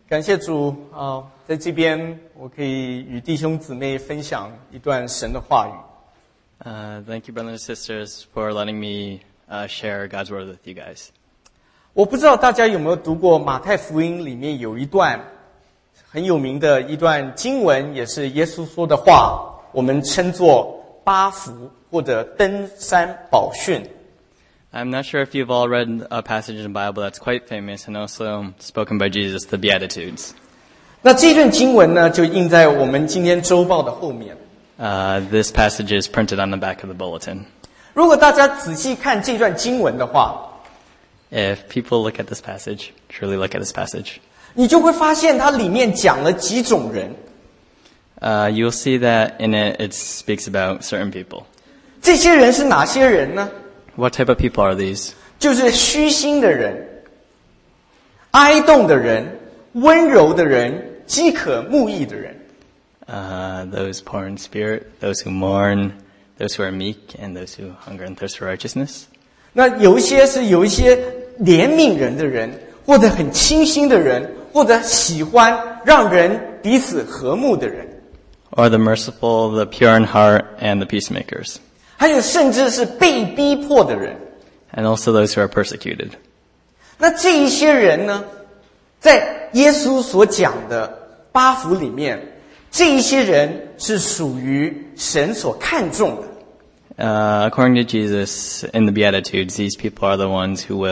感谢主啊，在这边我可以与弟兄姊妹分享一段神的话语。 Thank you, brothers and sisters, for letting me share God's word with you guys. 我不知道大家有没有读过马太福音里面有一段很有名的一段经文，也是耶稣说的话，我们称作八福或者登山宝训。 I'm not sure if you've all read a passage in the Bible that's quite famous and also spoken by Jesus, the Beatitudes. 那这段经文呢，就印在我们今天周报的后面。 This passage is printed on the back of the bulletin. 如果大家仔细看这段经文的话， If people look at this passage, truly look at this passage, 你就会发现它里面讲了几种人。 you'll see that in it speaks about certain people. 这些人是哪些人呢？ What type of people are these? 就是虚心的人、哀恸的人、温柔的人、饥渴慕义的人。 Those poor in spirit, those who mourn, those who are meek, and those who hunger and thirst for righteousness. 那有一些怜悯人的人，或者很清心的人，或者喜欢让人彼此和睦的人。 Or the merciful, the pure in heart, and the peacemakers. 还有甚至是被逼迫的人。 And also those who are persecuted. 那这一些人呢，在耶稣所讲的八福里面，这一些人是属于神所看重的。 According to Jesus, in the Beatitudes, these people are the ones who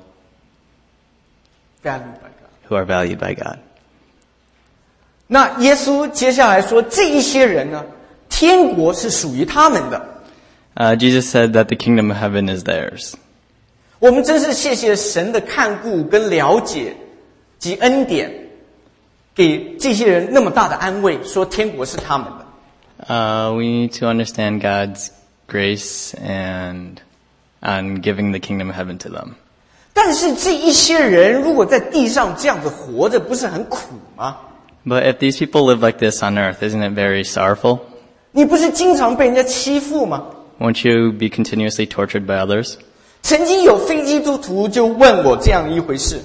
are valued by God. 那耶稣接下来说，这一些人呢，天国是属于他们的。 Jesus said that the kingdom of heaven is theirs. 我们真是谢谢神的看顾跟了解及恩典，给这些人那么大的安慰，说天国是他们的。 We need to understand God's grace and giving the kingdom of heaven to them. 但是这一些人如果在地上这样子活着，不是很苦吗？ But if these people live like this on earth, isn't it very sorrowful? 你不是经常被人家欺负吗？ Won't you be continuously tortured by others? 曾经有非基督徒就问我这样一回事。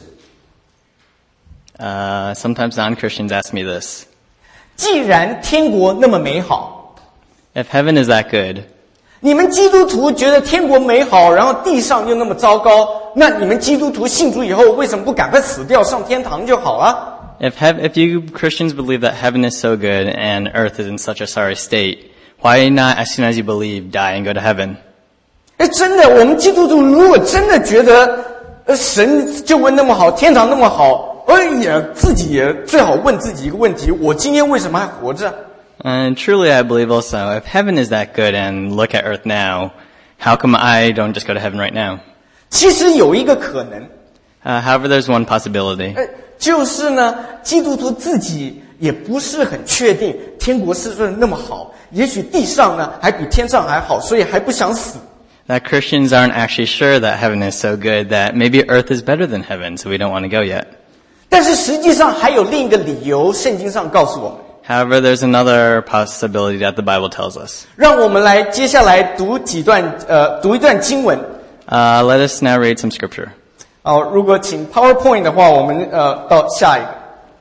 Sometimes non-Christians ask me this. 既然天国那么美好， If heaven is that good, 你们基督徒觉得天国美好，然后地上又那么糟糕，那你们基督徒信主以后，为什么不赶快死掉上天堂就好了？ If you Christians believe that heaven is so good and earth is in such a sorry state, why not, as soon as you believe, die and go to heaven? 真的，我们基督徒如果真的觉得神就会那么好，天堂那么好，自己也最好问自己一个问题：我今天为什么还活着？ And truly I believe also, if heaven is that good and look at earth now, how come I don't just go to heaven right now? 其实有一个可能， However, there's one possibility. 就是呢，基督徒自己也不是很确定天国是不是那么好，也许地上呢还比天上还好，所以还不想死。 That Christians aren't actually sure that heaven is so good that maybe earth is better than heaven, so we don't want to go yet. 但是实际上还有另一个理由，圣经上告诉我们。 However, there's another possibility that the Bible tells us. 让我们来接下来读一段经文。 Let us now read some scripture. 好，如果请 PowerPoint 的话，我们到下一个。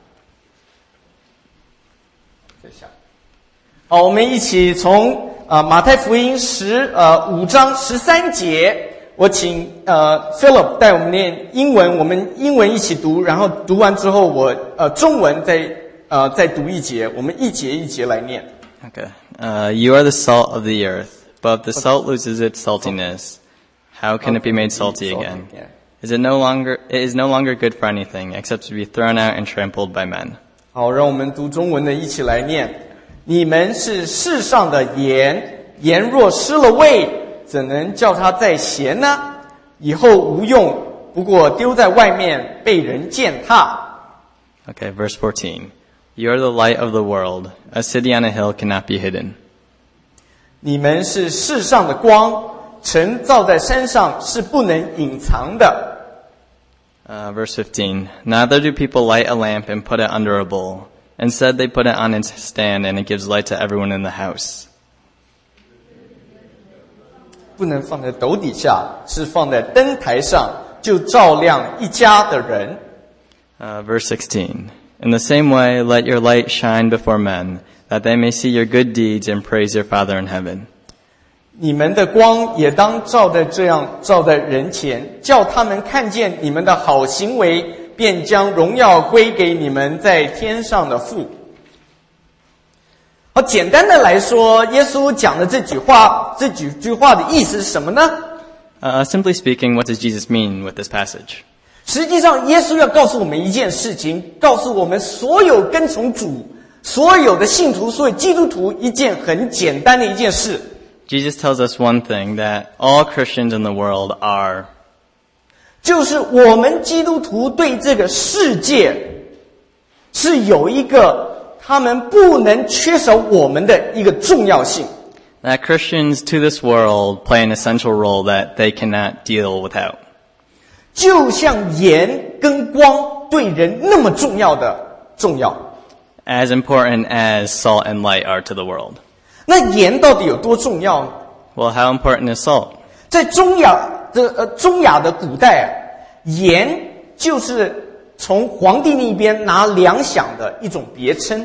好，我们一起从马太福音5章13节，我请Philip 带我们念英文，我们英文一起读，然后读完之后我中文再读一节，我们一节一节来念。 Okay. You are the salt of the earth, but if the salt loses its saltiness, how can it be made salty again? It is no longer good for anything except to be thrown out and trampled by men. 好，让我们读中文的一起来念。你们是世上的盐，盐若失了味，怎能叫它再咸呢？以后无用，不过丢在外面被人践踏。 Okay, verse 14. You are the light of the world. A city on a hill cannot be hidden. 你们是世上的光，城造在山上是不能隐藏的。 Verse 15. Neither do people light a lamp and put it under a bowl. Instead, they put it on its stand, and it gives light to everyone in the house. 不能放在斗底下，是放在灯台上，就照亮一家的人。 Verse 16. In the same way, let your light shine before men, that they may see your good deeds and praise your Father in heaven. 你们的光也当照在人前，叫他们看见你们的好行为，便将荣耀归给你们在天上的父。好，简单的来说，耶稣讲的这几句话的意思是什么呢？ Simply speaking, what does Jesus mean with this passage? 实际上，耶稣要告诉我们一件事情，告诉我们所有跟从主、所有的信徒、所有基督徒一件很简单的一件事。 Jesus tells us one thing, that all Christians in the world are, 就是我们基督徒对这个世界是有一个他们不能缺少我们的一个重要性。 that Christians to this world play an essential role that they cannot deal without. 就像盐跟光对人那么重要， As important as salt and light are to the world. 那盐到底有多重要呢？ Well, how important is salt? 在中亚的古代，盐就是从皇帝那边拿粮饷的一种别称。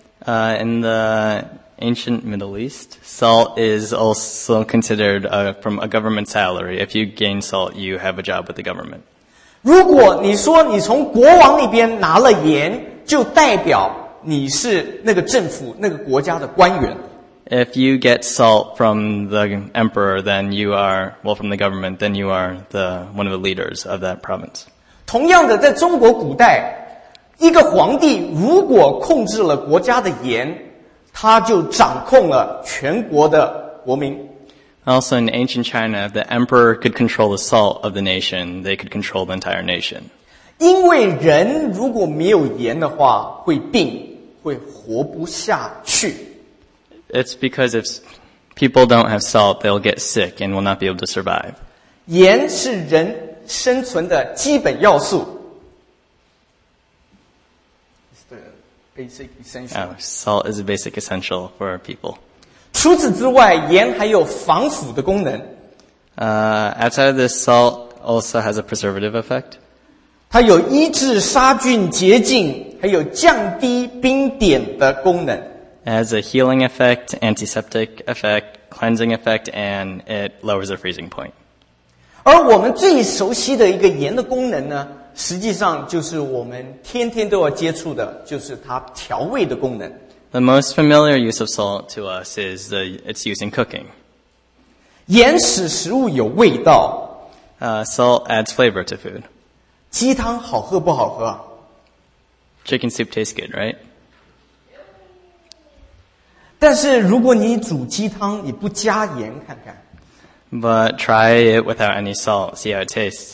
In the ancient Middle East, salt is also considered from a government salary. If you gain salt, you have a job with the government. 如果你说你从国王那边拿了盐，就代表你是那个政府、那个国家的官员。 If you get salt from the emperor, then you are, well, from the government, then you are one of the leaders of that province. 同样的，在中国古代，一个皇帝如果控制了国家的盐，他就掌控了全国的国民。 Also, in ancient China, if the emperor could control the salt of the nation, they could control the entire nation. 因为人如果没有盐的话，会病，会活不下去。 It's because if people don't have salt, they'll get sick and will not be able to survive. 盐是人生存的基本要素。Basic essential. Salt is a basic essential for people. 除此之外，盐还有防腐的功能。 Outside of this, salt also has a preservative effect. 它有医治杀菌洁净，还有降低冰点的功能。 It has a healing effect, antiseptic effect, cleansing effect, and it lowers the freezing point. 而我们最熟悉的一个盐的功能呢，实际上就是我们天天都要接触的，就是它调味的功能。 The most familiar use of salt to us is its use in cooking. 盐使食物有味道。 Salt adds flavor to food. 鸡汤好喝不好喝啊？ Chicken soup tastes good, right? 但是如果你煮鸡汤，你不加盐看看， But try it without any salt, see how it tastes.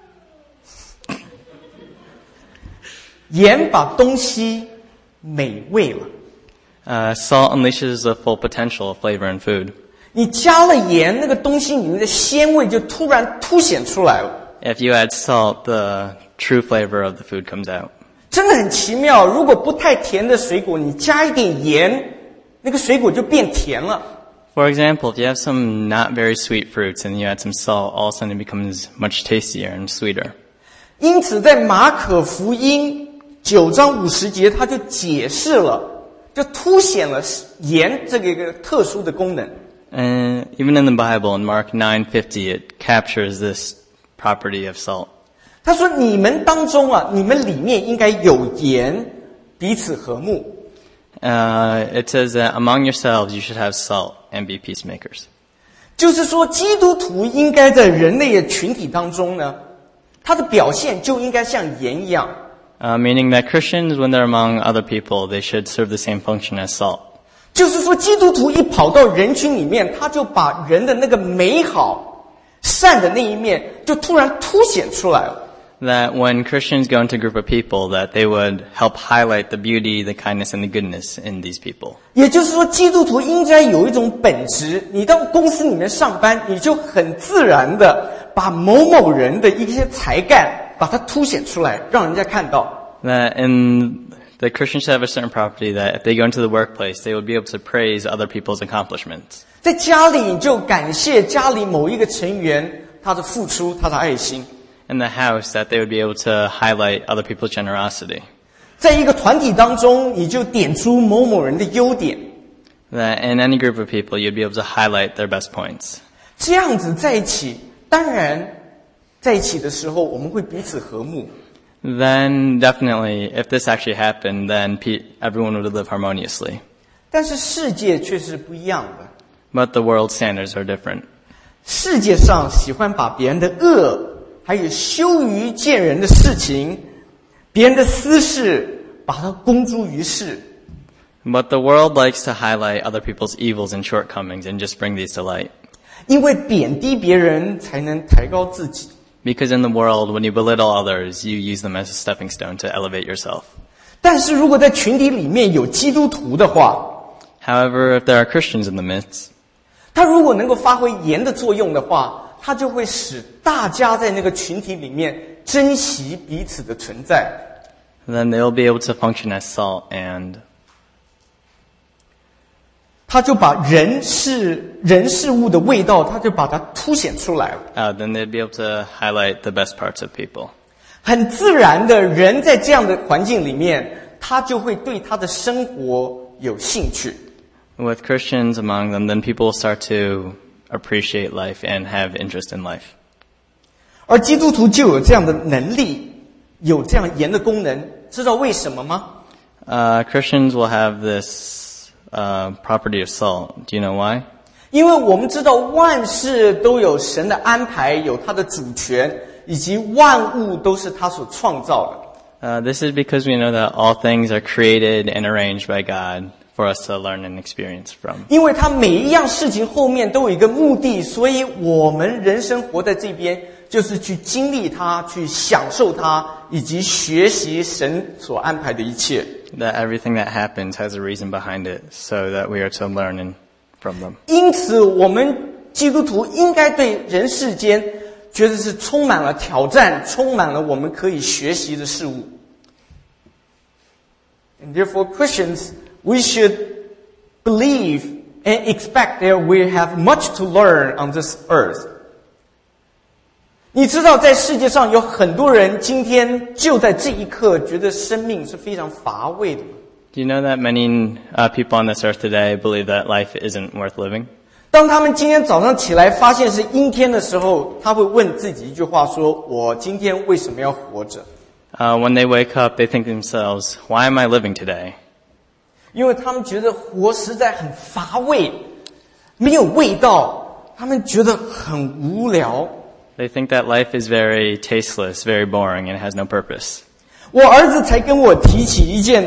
盐把东西美味了。 Salt unleashes the full potential of flavor in food. 你加了盐，那个东西里面的鲜味就突然凸显出来了。 If you add salt, the true flavor of the food comes out. 真的很奇妙，如果不太甜的水果，你加一点盐，那个水果就变甜了。 For example, if you have some not very sweet fruits and you add some salt, all of a sudden it becomes much tastier and sweeter. 因此在马可福音9章50节，他就解释了，就凸显了盐这个一个特殊的功能。 And even in the Bible, in Mark 9:50, it captures this property of salt. 他说：“你们当中啊，你们里面应该有盐，彼此和睦。” It says that among yourselves you should have salt and be peacemakers. 就是说，基督徒应该在人类的群体当中呢，他的表现就应该像盐一样。 Meaning that Christians, when they're among other people, they should serve the same function as salt. 就是说，基督徒一跑到人群里面，他就把人的那个美好、善的那一面，就突然凸显出来了。 That when Christians go into a group of people, that they would help highlight the beauty, the kindness, and the goodness in these people. 也就是说，基督徒应该有一种本质，你到公司里面上班，你就很自然的把某某人的一些才干，把它凸显出来，让人家看到。 That the Christians should have a certain property that if they go into the workplace, they would be able to praise other people's accomplishments. 在家里，你就感谢家里某一个成员他的付出，他的爱心。 In the house, that they would be able to highlight other people's generosity. 在一个团体当中，你就点出某某人的优点， That in any group of people, you'd be able to highlight their best points. 这样子在一起，当然在一起的时候，我们会彼此和睦。 Then definitely, if this actually happened, then everyone would live harmoniously. 但是世界却是不一样的， But the world standards are different. 世界上喜欢把别人的恶，还有羞于见人的事情，别人的私事，把它公诸于世。 But the world likes to highlight other people's evils and shortcomings and just bring these to light. 因为贬低别人，才能抬高自己。 Because in the world, when you belittle others, you use them as a stepping stone to elevate yourself. 但是如果在群体里面有基督徒的话， However, if there are Christians in the midst, 他如果能够发挥盐的作用的话，他就会使大家在那个群体里面珍惜彼此的存在。 then they'll be able to function as salt and 他就把人事物的味道，他就把它凸显出来了。 then they'd be able to highlight the best parts of people. 很自然的，人在这样的环境里面，他就会对他的生活有兴趣。 With Christians among them, then people will start to appreciate life and have interest in life. 而基督徒就有这样的能力，有这样盐的功能，知道为什么吗？ Christians will have this property of salt. Do you know why? 因为我们知道万事都有神的安排，有他的主权，以及万物都是他所创造的。 This is because we know that all things are created and arranged by God for us to learn and experience from. 因为他每一样事情后面都有一个目的，所以我们人生活在这边，就是去经历它，去享受它，以及学习神所安排的一切。 That everything that happens has a reason behind it, so that we are to learn from them. 因此，我们基督徒应该对人世间觉得是充满了挑战，充满了我们可以学习的事物。And therefore, Christians, we should believe and expect that we have much to learn on this earth. 你知道，在世界上有很多人今天就在这一刻觉得生命是非常乏味的吗？ Do you know that many people on this earth today believe that life isn't worth living? 当他们今天早上起来发现是阴天的时候，他会问自己一句话说：我今天为什么要活着？ When they wake up, they think to themselves, why am I living today? 因为他们觉得活实在很乏味，没有味道，他们觉得很无聊。 They think that life is very tasteless, very boring, and has no purpose. 我儿子才跟我提起一件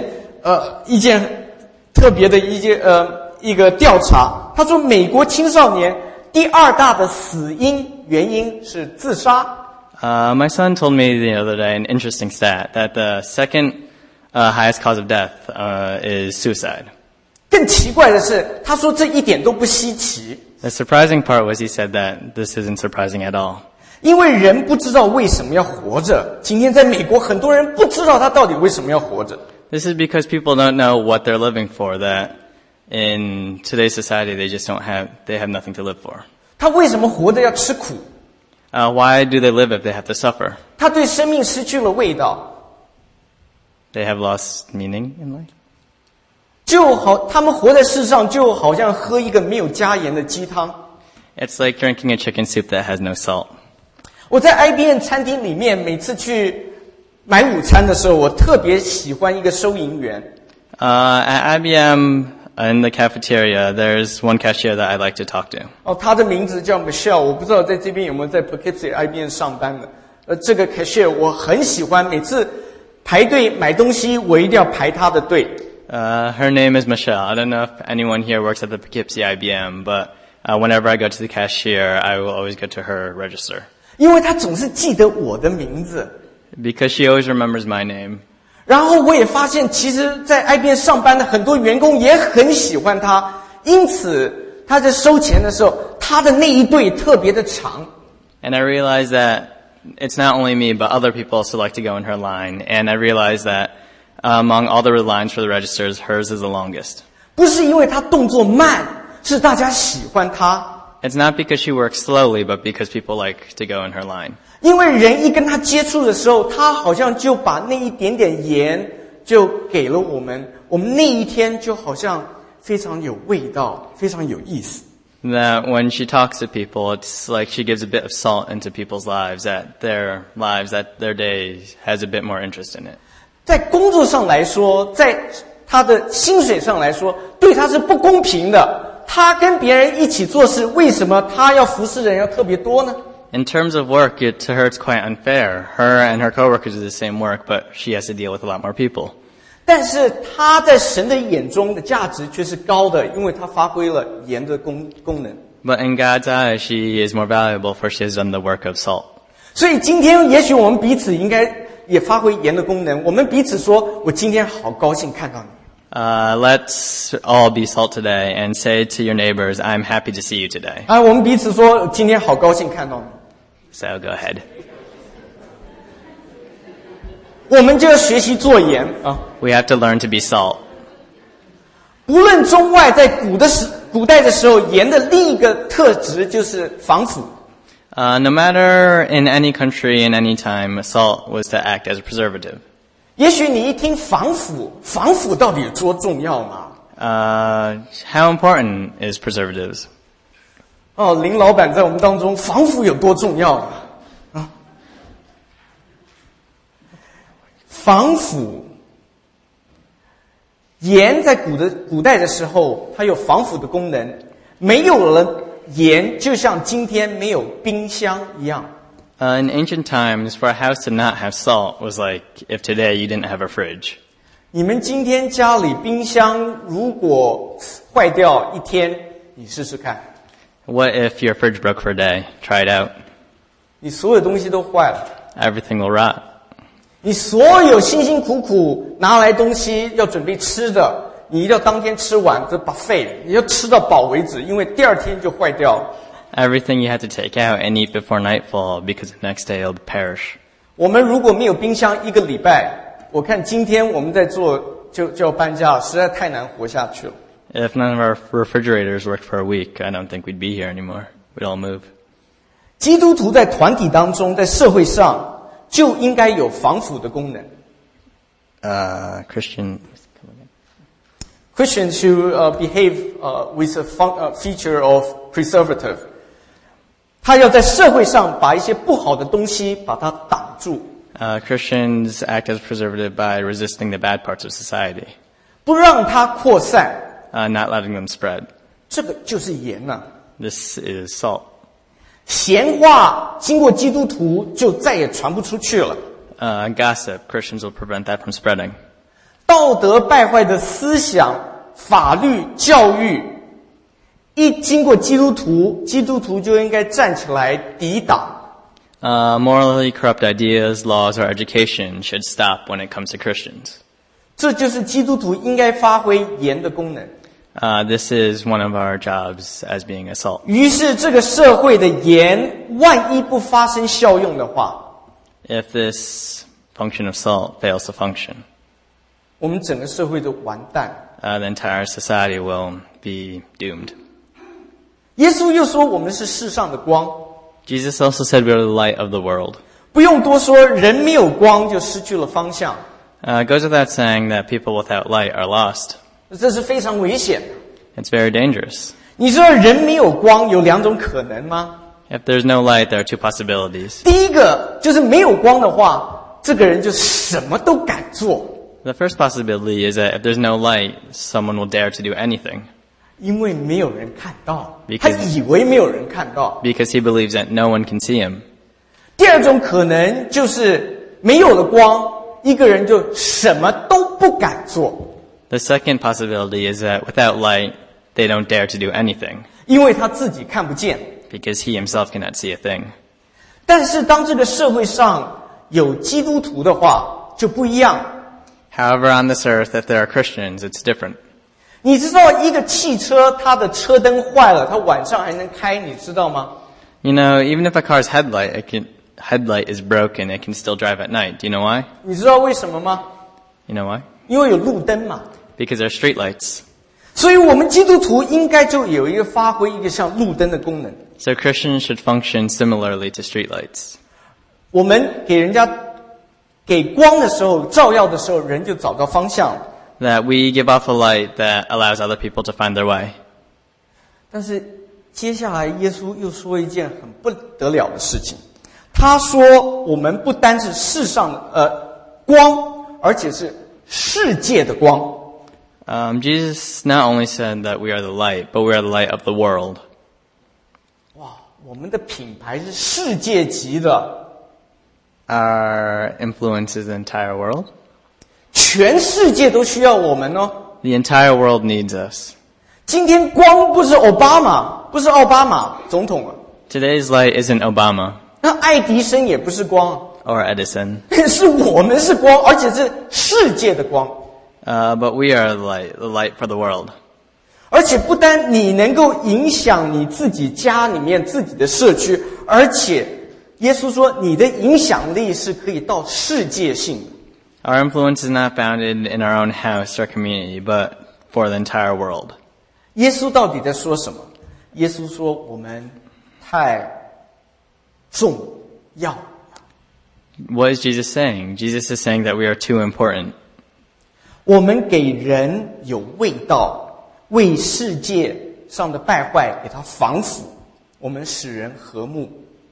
特别的一个调查，他说美国青少年第二大的死因原因是自杀。 My son told me the other day an interesting stat that the second highest cause of death is suicide. 更奇怪的是，他说这一点都不稀奇， The surprising part was he said that this isn't surprising at all. 因为人不知道为什么要活着。今天在美国，很多人不知道他到底为什么要活着。 This is because people don't know what they're living for, that in today's society they have nothing to live for. 他为什么活着要吃苦？ Why do they live if they have to suffer? 他对生命失去了味道。 They have lost meaning in life. 他们活在世上，就好像喝一个没有加盐的鸡汤。 It's like drinking a chicken soup that has no salt. 我在 IBM 餐厅里面，每次去买午餐的时候，我特别喜欢一个收银员。 At IBM, in the cafeteria, there's one cashier that I like to talk to. 他的名字叫 Michelle， 我不知道在这边有没有在 Poughkeepsie IBM 上班的。这个 cashier 我很喜欢，每次排队买东西，我一定要排他的队。 Her name is Michelle. I don't know if anyone here works at the Poughkeepsie IBM, but whenever I go to the cashier, I will always go to her register. 因为他总是记得我的名字。 Because she always remembers my name. 然后我也发现，其实在 IBM 上班的很多员工也很喜欢他，因此他在收钱的时候，他的那一队特别的长。 And I realized that it's not only me, but other people also like to go in her line. And I realized that among all the lines for the registers, hers is the longest. 不是因为他动作慢，是大家喜欢他。 It's not because she works slowly, but because people like to go in her line. 因为人一跟他接触的时候，他好像就把那一点点盐就给了我们那一天就好像非常有味道，非常有意思。 That when she talks to people, it's like she gives a bit of salt into people's lives, that their day has a bit more interest in it. 在工作上来说，在他的薪水上来说，对他是不公平的。他跟别人一起做事，为什么他要服侍人要特别多呢？ In terms of work, to her it's quite unfair. Her and her coworkers do the same work, but she has to deal with a lot more people. 但是他在神的眼中的价值却是高的，因为他发挥了盐的功能。 But in God's eyes, she is more valuable for she has done the work of salt. 所以今天也许我们彼此应该也发挥盐的功能，我们彼此说：“我今天好高兴看到你。” Let's all be salt today and say to your neighbors, I'm happy to see you today. 我们彼此说：“今天好高兴看到你。” So go ahead. 我们就要学习做盐啊！ We have to learn to be salt. 无论中外，在古代的时候，盐的另一个特质就是防腐。 No matter in any country, in any time, salt was to act as a preservative. 也许你一听防腐到底有多重要吗？ How important is preservatives? 林老板在我们当中，防腐有多重要啊？防腐，盐在古代的时候，它有防腐的功能。没有了盐，就像今天没有冰箱一样。 In ancient times, for a house to not have salt was like if today you didn't have a fridge. 你们今天家里冰箱如果坏掉一天，你试试看。 What if your fridge broke for a day? Try it out. 你所有东西都坏了。 Everything will rot. 你所有辛辛苦苦拿来东西要准备吃的，你一定要当天吃完，这buffet，你要吃到饱为止，因为第二天就坏掉了。 Everything you had to take out and eat before nightfall because the next day it'll perish. 我们如果没有冰箱一个礼拜，我看今天我们在做就要搬家了，实在太难活下去了。 If none of our refrigerators worked for a week, I don't think we'd be here anymore. We'd all move. 基督徒在团体当中，在社会上就应该有防腐的功能。Christians should behave with a feature of preservative. 他要在社会上把一些不好的东西把它挡住。 Christians act as preservative by resisting the bad parts of society. 不让它扩散。 Not letting them spread. 这个就是盐呐。 This is salt. 闲话经过基督徒就再也传不出去了。 Gossip, Christians will prevent that from spreading. 道德败坏的思想、法律、教育，一经过基督徒就应该站起来抵挡。 Morally corrupt ideas, laws, or education should stop when it comes to Christians. 这就是基督徒应该发挥盐的功能。 This is one of our jobs as being a salt. 于是这个社会的盐，万一不发生效用的话， If this function of salt fails to function, 我们整个社会都完蛋。 the entire society will be doomed. 耶稣又说我们是世上的光。 Jesus also said we are the light of the world. 不用多说，人没有光就失去了方向。 It goes without saying that people without light are lost. 这是非常危险的。 It's very dangerous. 你知道人没有光有两种可能吗？ If there's no light, there are two possibilities. 第一个就是没有光的话，这个人就什么都敢做。 The first possibility is that if there's no light, someone will dare to do anything. 因为没有人看到，他以为没有人看到。 Because he believes that no one can see him. 第二种可能就是没有了光，一个人就什么都不敢做。 The second possibility is that without light, they don't dare to do anything. 因为他自己看不见。 Because he himself cannot see a thing. 但是当这个社会上有基督徒的话，就不一样。 However, on this earth, if there are Christians, it's different. 你知道一个汽车它的车灯坏了，它晚上还能开，你知道吗？ You know, even if a car's headlight is broken, it can still drive at night. Do you know why? 你知道为什么吗？ You know why? 因为有路灯嘛。 Because there are street lights. 所以我们基督徒应该就有一个发挥一个像路灯的功能。 So Christians should function similarly to street lights. 我们给人家给光的时候，照耀的时候，人就找到方向了。 That we give off a light that allows other people to find their way. 但是接下来耶稣又说一件很不得了的事情，他说我们不单是世上的光，而且是世界的光。 Jesus not only said that we are the light, but we are the light of the world. 哇，我们的品牌是世界级的。 Our influence is the entire world. 全世界都需要我们哦。 The entire world needs us. 今天光不是奥巴马总统了， Today's light isn't Obama 那爱迪生也不是光， or Edison, 是我们是光，而且是世界的光。 but we are the light for the world. 而且不单你能够影响你自己家里面自己的社区，而且耶稣说你的影响力是可以到世界性的。 Our influence is not bounded in our own house or community, but for the entire world. 耶稣到底在说什么？耶稣说我们太重要。 What is Jesus saying? Jesus is saying that we are too important. 我们给人有味道，为世界上的败坏给它防腐，我们使人和睦。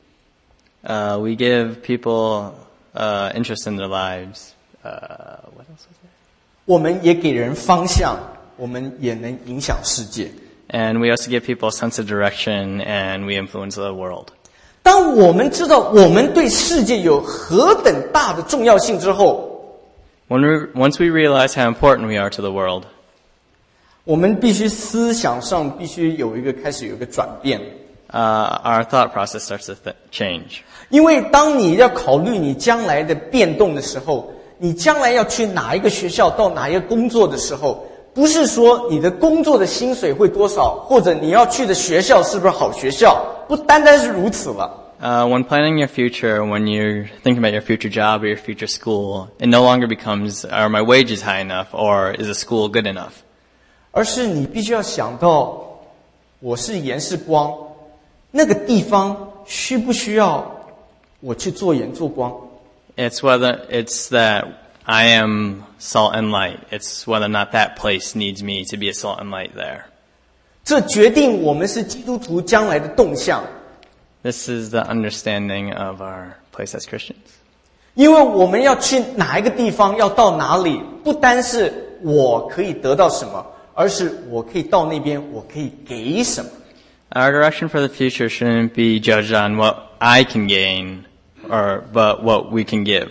We give people interest in their lives. What else was there? 我们也给人方向，我们也能影响世界。 And we also give people a sense of direction, and we influence the world. 当我们知道我们对世界有何等大的重要性之后， Once we realize how important we are to the world, 我们必须思想上必须开始有一个转变。 our thought process starts to change. 因为当你要考虑你将来的变动的时候，你将来要去哪一个学校，到哪一个工作的时候，不是说你的工作的薪水会多少，或者你要去的学校是不是好学校，不单单是如此了。 When planning your future, when you're thinking about your future job or your future school, it no longer becomes, are my wages high enough, or is the school good enough? 而是你必须要想到，我是盐是光，那个地方需不需要我去做盐做光？ It's that I am salt and light. It's whether or not that place needs me to be a salt and light there. 这决定我们是基督徒将来的动向。 This is the understanding of our place as Christians. 因为我们要去哪一个地方，要到哪里，不单是我可以得到什么，而是我可以到那边，我可以给什么。 Our direction for the future shouldn't be judged on what I can gain, but what we can give.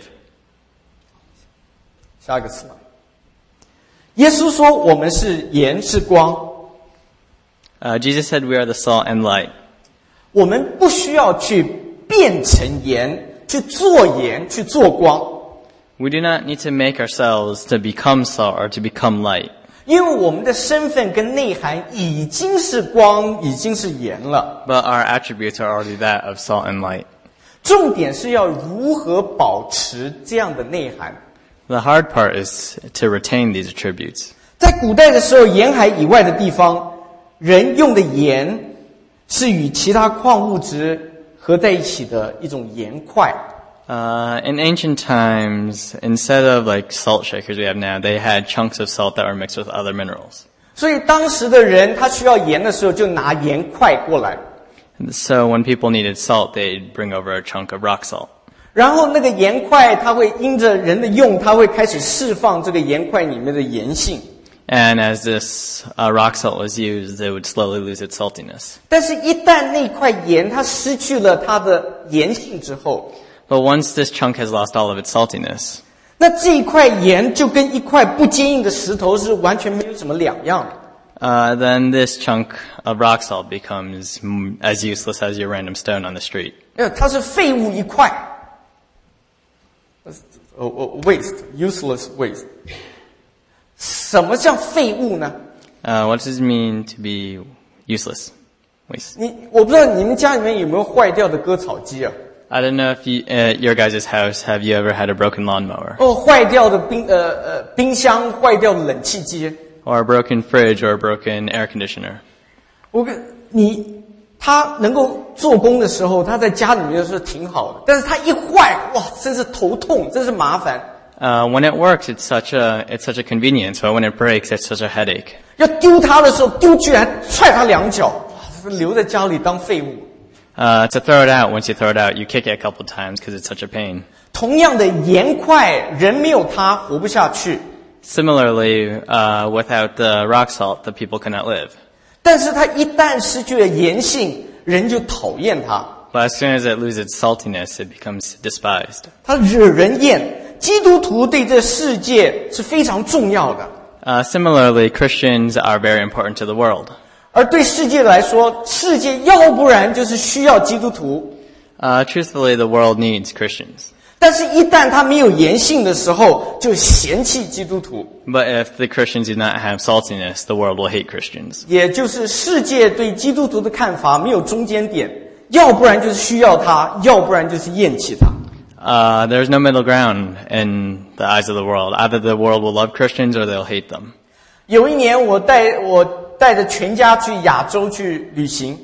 下一个词。耶稣说我们是盐是光。 Jesus said we are the salt and light. 我们不需要去变成盐，去做盐，去做光。 We do not need to make ourselves to become salt or to become light. 因为我们的身份跟内涵已经是光，已经是盐了。 But our attributes are already that of salt and light. 重点是要如何保持这样的内涵。 The hard part is to retain these attributes. 在古代的时候，沿海以外的地方，人用的盐是与其他矿物质合在一起的一种盐块。 In ancient times, instead of like salt shakers we have now, they had chunks of salt that were mixed with other minerals. 所以当时的人他需要盐的时候，就拿盐块过来。 So when people needed salt, they'd bring over a chunk of rock salt. 然后那个盐块，它会因着人的用，它会开始释放这个盐块里面的盐性。 And as this rock salt was used, it would slowly lose its saltiness. 但是，一旦那块盐它失去了它的盐性之后， But once this chunk has lost all of its saltiness, 那这一块盐就跟一块不坚硬的石头是完全没有什么两样的。 then this chunk of rock salt becomes as useless as your random stone on the street. 它是废物一块。waste, useless waste. 什么叫废物呢？ What does it mean to be useless? Waste. 我不知道你们家里面有没有坏掉的割草机啊？ I don't know if you, at your guys' house, have you ever had a broken lawnmower? 坏掉的冰箱，坏掉的冷气机。 Or a broken fridge or a broken air conditioner? 他能够做工的时候，他在家里面的时候挺好的，但是他一坏，哇，真是头痛，真是麻烦。 When it works, it's such a convenience, but when it breaks, it's such a headache. 要丢他的时候，丢去还踹他2脚，哇，留在家里当废物。 To throw it out, once you throw it out, you kick it a couple times because it's such a pain. 同样的盐块，人没有它活不下去。 Similarly, without the rock salt, the people could not live. 但是它一旦失去了盐性，人就讨厌它。 But as soon as it loses its saltiness, it becomes despised. 它惹人厌。基督徒对这世界是非常重要的。 Similarly, Christians are very important to the world. 而对世界来说，世界要不然就是需要基督徒。 Truthfully, the world needs Christians. 但是一旦它没有盐性的时候，就嫌弃基督徒。 But if the Christians do not have saltiness, the world will hate Christians. 也就是世界对基督徒的看法没有中间点，要不然就是需要他，要不然就是厌弃他。 There's no middle ground in the eyes of the world. Either the world will love Christians or they'll hate them. 有一年我带着全家去亚洲去旅行。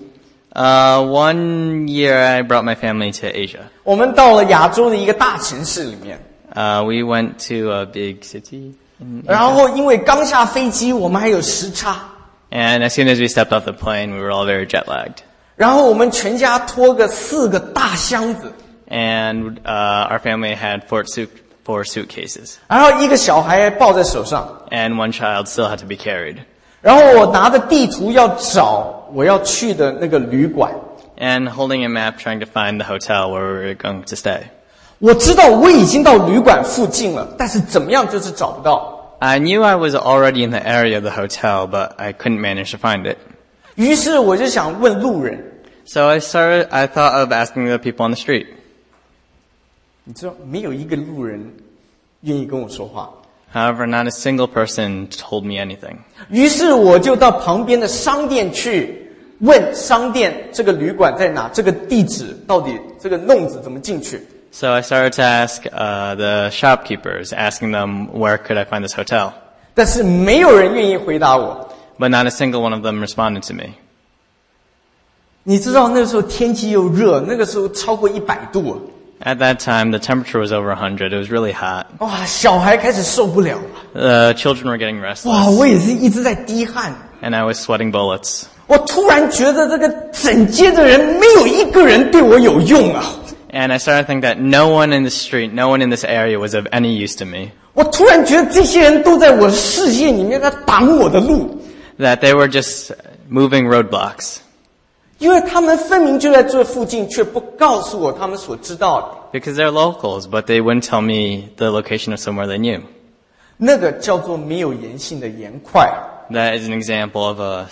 One year I brought my family to Asia. 我们到了亚洲的一个大城市里面。 We went to a big city. 然后因为刚下飞机，我们还有时差。 And as soon as we stepped off the plane, we were all very jet lagged. 然后我们全家拖个4个大箱子。 And our family had 4 suitcases. 然后一个小孩抱在手上。 And one child still had to be carried. 然后我拿着地图要找我要去的那个旅馆。 And holding a map trying to find the hotel where we were going to stay. 我知道我已经到旅馆附近了，但是怎么样就是找不到。 I knew I was already in the area of the hotel, but I couldn't manage to find it. 于是我就想问路人。 So I thought of asking the people on the street. 你知道没有一个路人愿意跟我说话。 However, not a single person told me anything. 于是我就到旁边的商店去问商店这个旅馆在哪，这个地址到底这个弄子怎么进去。 So I started to ask the shopkeepers, asking them where could I find this hotel. 但是没有人愿意回答我。 But not a single one of them responded to me. 你知道那时候天气又热，那个时候超过100度啊。 At that time, the temperature was over 100. It was really hot. 哇，小孩开始受不了了。 Children were getting 哇， restless. 我也是一直在滴汗。 And I was sweating bullets. 我突然觉得这个整街的人没有一个人对我有用啊。 And I started to think that no one in the street, no one in this area was of any use to me. 我突然觉得这些人都在我的视线里面在挡我的路。 That they were just moving roadblocks. 因为他们分明就在这附近，却不告诉我他们所知道的。 Because they're locals, but they wouldn't tell me the location of somewhere they knew. 那个叫做没有盐性的盐块。 That is an example of a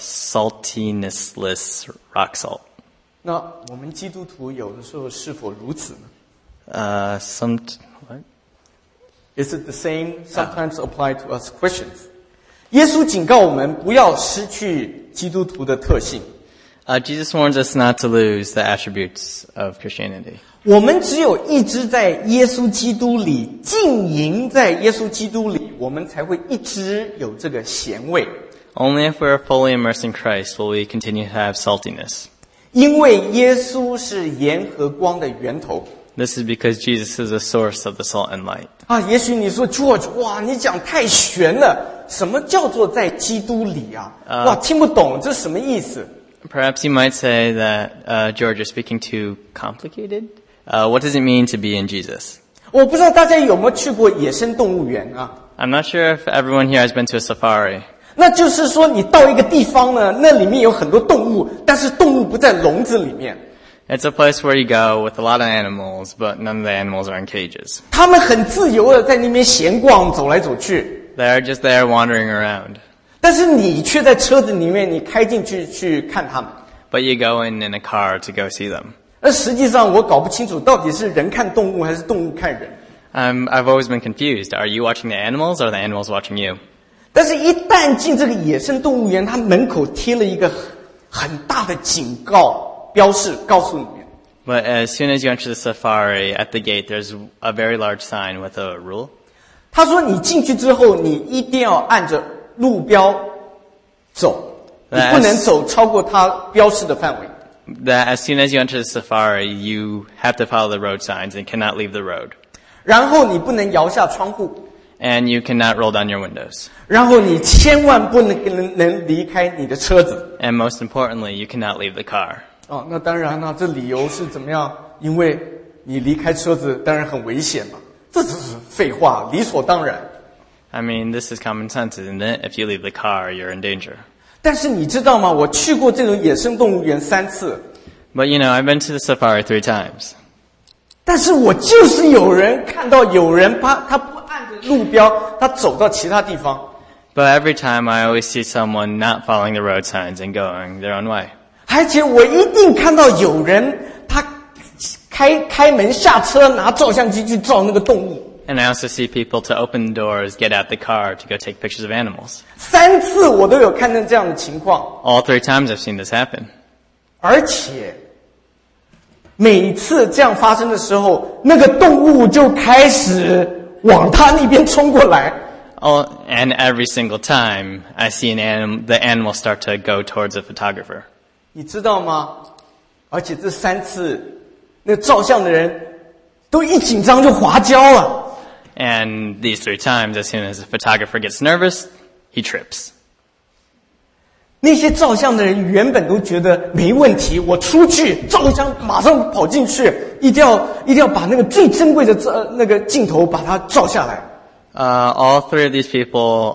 saltinessless rock salt. 那我们基督徒有的时候是否如此呢？ What? Is it the same sometimes apply to us Christians? 耶稣警告我们不要失去基督徒的特性。 Jesus warns us not to lose the attributes of Christianity. 我们只有一直在耶稣基督里，浸淫在耶稣基督里，我们才会一直有这个咸味。 Only if we are fully immersed in Christ will we continue to have saltiness. 因为耶稣是盐和光的源头。 This is because Jesus is the source of the salt and light. 啊，也许你说 George， 哇，你讲太玄了，什么叫做在基督里啊？哇，听不懂，这什么意思？ Perhaps you might say that, George, you're speaking too complicated. What does it mean to be in Jesus? 我不知道大家有没有去过野生动物园啊？ I'm not sure if everyone here has been to a safari. 那就是说，你到一个地方呢，那里面有很多动物，但是动物不在笼子里面。 It's a place where you go with a lot of animals, but none of the animals are in cages. 他们很自由的在那边闲逛，走来走去。 They're just there wandering around. 但是你却在车子里面，你开进去去看他们。 But you go in a car to go see them. 那实际上我搞不清楚，到底是人看动物还是动物看人。 I've always been confused. Are you watching the animals or the animals watching you? 但是一旦进这个野生动物园，它门口贴了一个很大的警告标示，告诉你们。 But as soon as you enter the safari, at the gate there's a very large sign with a rule. 他说你进去之后，你一定要按着路标走，你不能走超过它标示的范围。 that as soon as you enter the safari, you have to follow the road signs and cannot leave the road. 然后你不能摇下窗户， And you cannot roll down your windows. 然后你千万不能离开你的车子。 And most importantly, you cannot leave the car. 哦，那当然了，这理由是怎么样？因为你离开车子当然很危险嘛，这只是废话，理所当然。 I mean, this is common sense, isn't it? If you leave the car, you're in danger. 但是你知道吗？我去过这种野生动物园3次， But you know, I've been to the safari 3 times. 但是我就是有人看到有人他不按着路标，他走到其他地方。 But every time I always see someone not following the road signs and going their own way. 而且我一定看到有人他开门下车拿照相机去照那个动物。 And I also see people to open the doors, get out the car to go take pictures of animals. 3次我都有看见这样的情况， All 3 times I've seen this happen. 而且每次这样发生的时候，那个动物就开始往他那边冲过来。 And every single time I see the animal start to go towards the photographer. 你知道吗？而且这3次，那照相的人都一紧张就滑跤了。 And these 3 times, as soon as the photographer gets nervous, he trips. 那些照相的人原本都觉得没问题，我出去照相马上跑进去，一定要把那个最珍贵的那个镜头把它照下来。 All 3 of these people,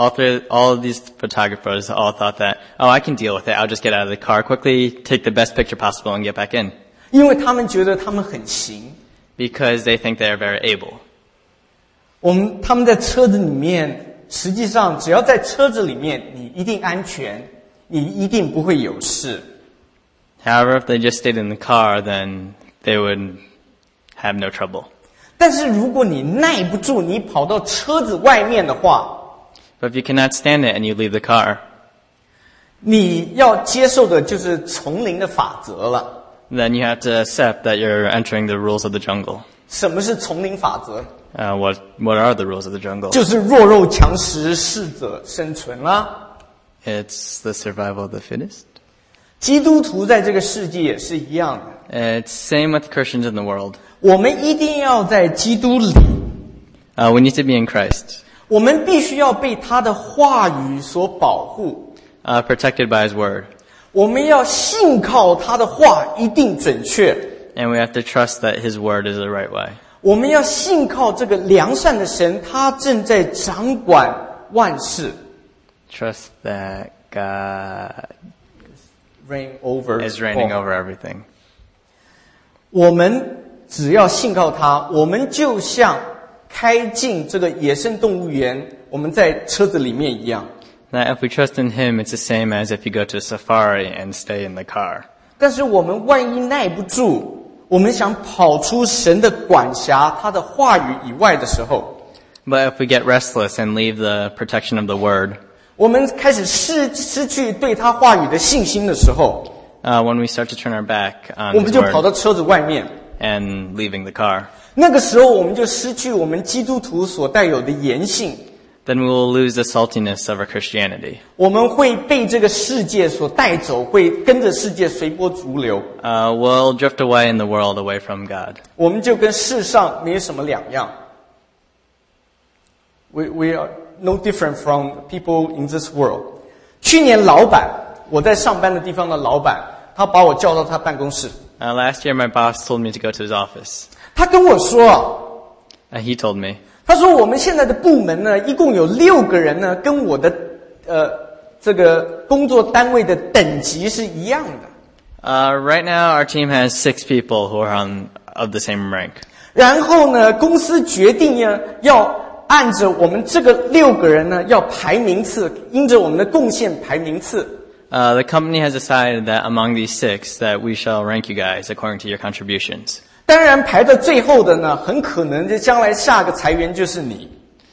all of these photographers all thought that, oh, I can deal with it. I'll just get out of the car quickly, take the best picture possible, and get back in. 因为他们觉得他们很行。 Because they think they are very able. 他们在车子里面，实际上只要在车子里面，你一定安全，你一定不会有事。 However, if they just stayed in the car, then they would have no trouble. 但是如果你耐不住，你跑到车子外面的话， But if you cannot stand it and you leave the car, 你要接受的就是丛林的法则了。 then you have to accept that you're entering the rules of the jungle. 什么是丛林法则？ What are the rules of the jungle? 就是弱肉强食，适者生存啦。 It's the survival of the fittest. 基督徒在这个世界也是一样的， It's same with Christians in the world. 我们一定要在基督里， We need to be in Christ, 我们必须要被他的话语所保护， protected by His word. 我们要信靠他的话一定准确， And we have to trust that His word is the right way. 我们要信靠这个良善的神，他正在掌管万事。 Trust that God Reign over is reigning all. over everything. 我们只要信靠他，我们就像开进这个野生动物园，我们在车子里面一样。 That if we trust in Him, it's the same as if you go to a safari and stay in the car. 但是我们万一耐不住，我们想跑出神的管辖、他的话语以外的时候， But if we get restless and leave the protection of the word, 我们开始失去对他话语的信心的时候， when we start to turn our back 我 on 们 His 就跑 word 到车子外面。 and leaving the car, 那个时候，我们就失去我们基督徒所带有的言性， then we will lose the saltiness of our Christianity. 我们会被这个世界所带走，会跟着世界随波逐流， We'll drift away in the world away from God. 我们就跟世上没什么两样。We are no different from people in this world. 去年老板，我在上班的地方的老板，他把我叫到他办公室， Last year, my boss told me to go to his office. 他跟我说， He told me, 他说我们现在的部门呢，一共有6个人呢，跟我的这个工作单位的等级是一样的。 right now, our team has 6 people who are of the same rank. 然后呢，公司决定呢，要按着我们这个6个人呢，要排名次，因着我们的贡献排名次。 The company has decided that among these 6, that we shall rank you guys according to your contributions. 当然，排在最后的呢，很可能就将来下个裁员就是你。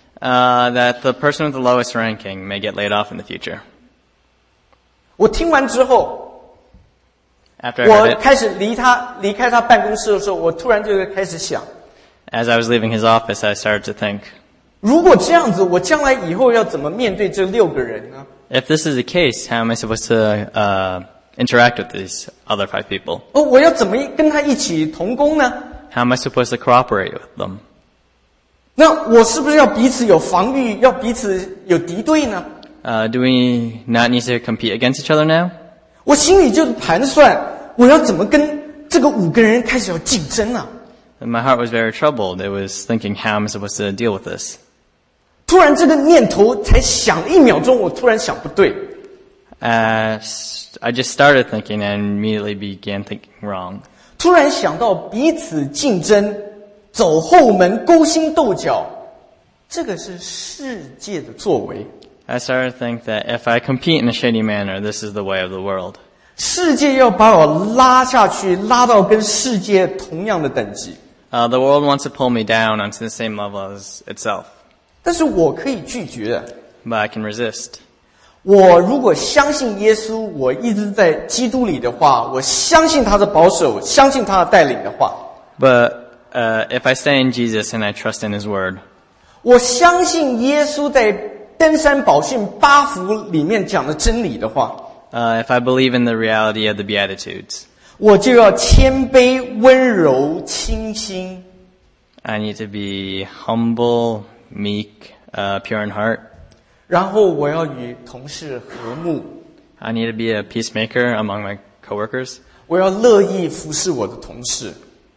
That the person with the lowest ranking may get laid off in the future. 我听完之后， After I 我 heard it, 开始离开他办公室的时候，我突然就开始想， as I was leaving his office, I started to think, 如果这样子，我将来以后要怎么面对这6个人呢？ if this is the case, how am I supposed to interact with these other 5 people? 我要怎么跟他一起同工呢？ How am I supposed to cooperate with them? 那我是不是要彼此有防御，要彼此有敌对呢？ Do we not need to compete against each other now? 我心里就盘算，我要怎么跟这个5个人开始要竞争呢？ And my heart was very troubled. It was thinking, how am I supposed to deal with this? 突然这个念头才想了1秒钟，我突然想不对。 I just started thinking and immediately began thinking wrong. 突然想到彼此竞争，走后门，勾心斗角，这个是世界的作为。 I started to think that if I compete in a shady manner, this is the way of the world. 世界要把我拉下去，拉到跟世界同样的等级。 The world wants to pull me down onto the same level as itself, 但是我可以拒绝。 but I can resist. 我如果相信耶稣，我一直在基督里的话，我相信他的保守，相信他的带领的话， But if I stay in Jesus and I trust in His Word, 我相信耶稣在登山宝训8福里面讲的真理的话， if I believe in the reality of the Beatitudes, 我就要谦卑、温柔、清心。 I need to be humble, meek, pure in heart. 然后我要与同事和睦， I need to be a peacemaker among my coworkers. 我要乐意服侍我的同事，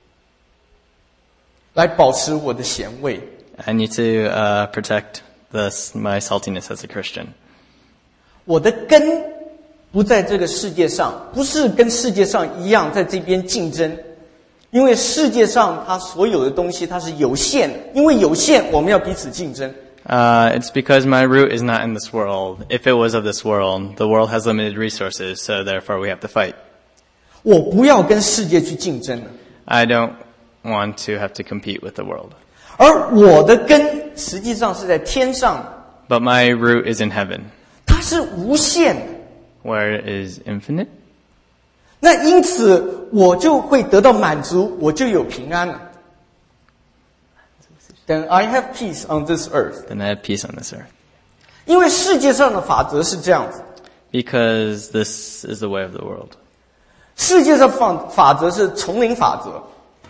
来保持我的贤位。 I need to protect my saltiness as a Christian. 我的根不在这个世界上，不是跟世界上一样在这边竞争，因为世界上它所有的东西它是有限的，因为有限我们要彼此竞争。 It's because my root is not in this world. If it was of this world, the world has limited resources, so therefore we have to fight. 我不要跟世界去竞争了， I don't want to have to compete with the world. 而我的根实际上是在天上的， But my root is in heaven, 它是无限的。 where it is infinite. 那因此我就会得到满足，我就有平安了。Then I have peace on this earth. Then I have peace on this earth. 因为世界上的法则是这样子， Because this is the way of the world. 世界上法则是丛林法则，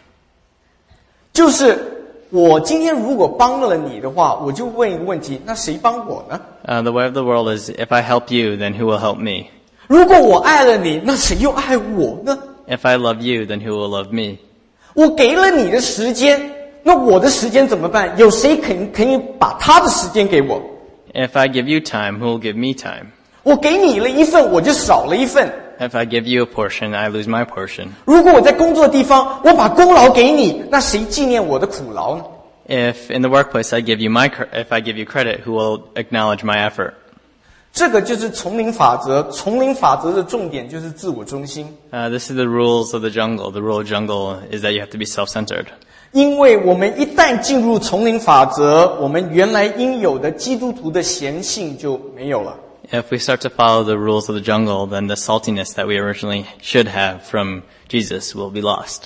就是我今天如果帮了你的话，我就问一个问题，那谁帮我呢？ The way of the world is, if I help you, then who will help me? 如果我爱了你，那谁又爱我呢？ If I love you, then who will love me? 我给了你的时间，那我的时间怎么办？有谁可以把他的时间给我？ If I give you time, who will give me time? 我给你了一份，我就少了一份。 If I give you a portion, I lose my portion. 如果我在工作地方，我把功劳给你，那谁纪念我的苦劳呢？ If in the workplace if I give you credit, who will acknowledge my effort? 这个就是丛林法则。丛林法则的重点就是自我中心。 This is the rules of the jungle. The rule of jungle is that you have to be self-centered. 因为我们一旦进入丛林法则，我们原来应有的基督徒的贤性就没有了。 If we start to follow the rules of the jungle, then the saltiness that we originally should have from Jesus will be lost.